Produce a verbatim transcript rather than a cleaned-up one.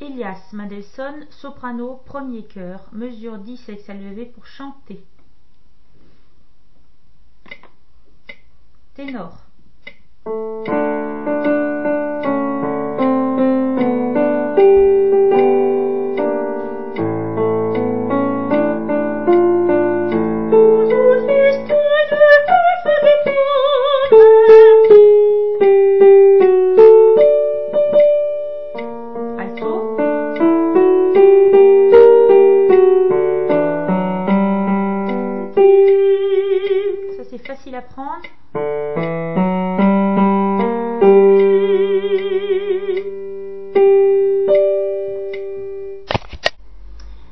Elias Mendelssohn, soprano, premier chœur, mesure dix avec sa levée pour chanter. Ténor. Alto. Ça c'est facile à prendre.